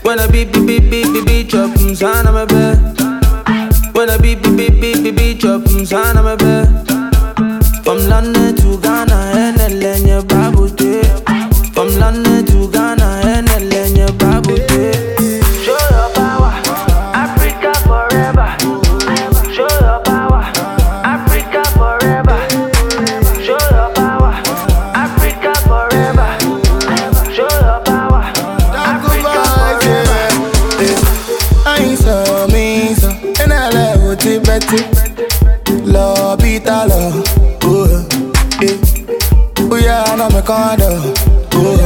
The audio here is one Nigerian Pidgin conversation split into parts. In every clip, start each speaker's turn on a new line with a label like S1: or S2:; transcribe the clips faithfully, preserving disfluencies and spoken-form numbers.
S1: When I beat, beat, beat, beat, beat, beat, chop, msana mebe. When I beat, beat, beat, beat, beat, beat, chop, msana mebe. From London to Ghana, and Lenye Babu day. From London to Ghana, and Lenye Babu day. Show your power, Africa forever. Show your power, Africa forever. Show your power, Africa forever. Show your power, Africa forever.
S2: I ain't so mean, so and I love it better. Love it all. Oh, yeah, I know my condo. Oh,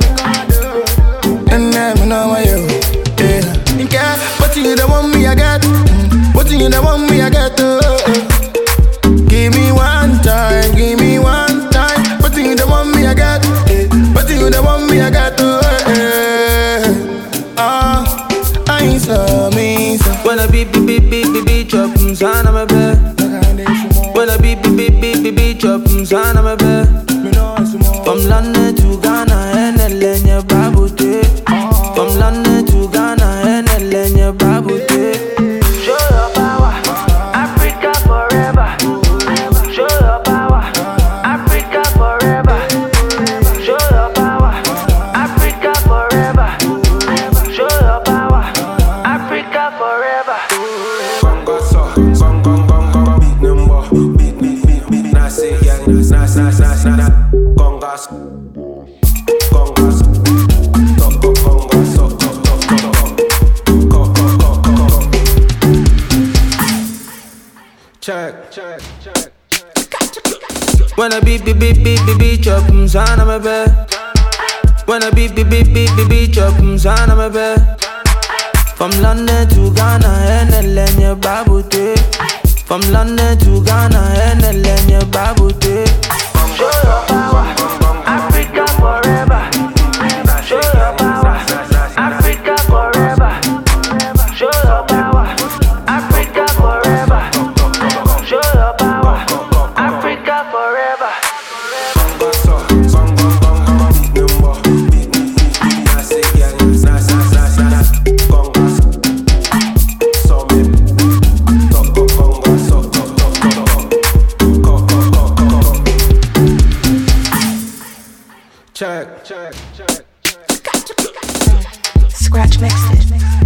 S2: and then I know my yo. Yeah, yeah. What you don't want me, I get. What you don't want me, I get. Oh, give me one time, give me one time. What you don't want me, I get. What you don't want me, I get. Oh, ah, I ain't so mean.
S1: When I beat, beat, beat, beat, beat, beat, chop, msana mebe. When I beat, beat, beat, beat, beat, beat, chop, msana mebe. From London to Ghana, and Lenye Babu day. From London to Ghana, and Lenye Babu day. Show your power, Africa forever. Show your power, Africa forever. Show your power, Africa forever. Show your power, Africa forever.
S3: Congas, congas, top congas, top top top top top. Check, check, check, check.
S1: When I beat, beat, beat, beat, beat, beat, chop, msana mebe. When I beat, beat, beat, beat, beat, beat, chop, msana mebe. From London to Ghana, and Lenye Babu day. From London to Ghana, and Lenye Babu day. Show your power, Africa forever. Show your power, Africa forever. Show your power, Africa forever. Show your power, Africa forever.
S3: Check, check, check, check.
S4: Scratch mixed it.